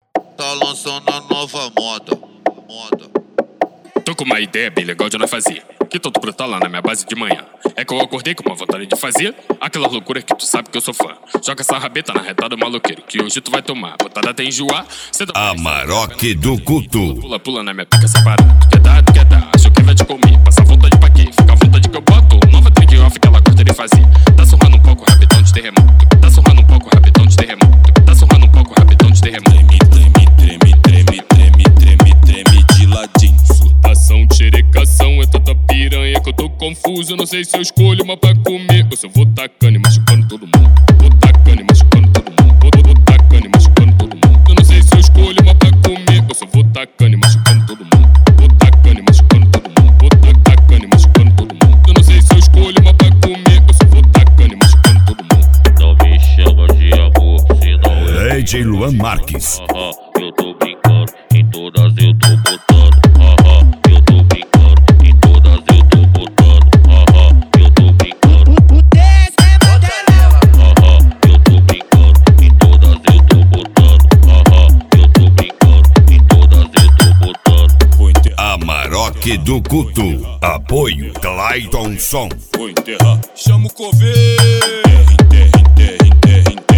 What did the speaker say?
Tá lançando a nova moda. Tô com uma ideia bem legal de nós fazer, que tô brotar lá na minha base de manhã. É que eu acordei com uma vontade de fazer aquela loucura que tu sabe que eu sou fã. Joga essa rabeta na retada maloqueiro, que hoje tu vai tomar. Botada até enjoar. Amarok do Culto. Pula na minha pica separada. Tu quer dar, acho que vai te comer. Passa vontade pra quê? Fica à vontade que eu boto. Nova trick off que ela gosta de fazer. Tá surrando um pouco, rabetão de terremoto. Tá surrando um pouco, rabetão de terremoto. Tá surrando um pouco, rabetão de terremoto. Treme de ladinho. Surtação, xerecação, é tanta piranha que eu tô confuso. Eu não sei se eu escolho uma pra comer ou se eu vou tacando e machucando todo mundo. Vou tacando e machucando todo mundo. Vou tacando e machucando todo mundo. Eu não sei se eu escolho uma pra comer ou se eu vou tacando e machucando todo mundo. Vou tacando e machucando todo mundo. Vou tacando e machucando todo mundo. Eu não sei se eu escolho uma pra comer ou se eu vou tacando e machucando todo mundo. Não me chama de amor, senão eu DJ Luan Marques. eu tô brincando, em todas eu tô botando. Eu tô brincando, em todas eu tô botando. Eu tô brincando. Eu tô brincando, em todas eu tô botando. Eu tô brincando, em todas eu tô botando. Amarok do Culto. Apoio Clayton Som. Vou enterrar, chama o coveiro. Enterra.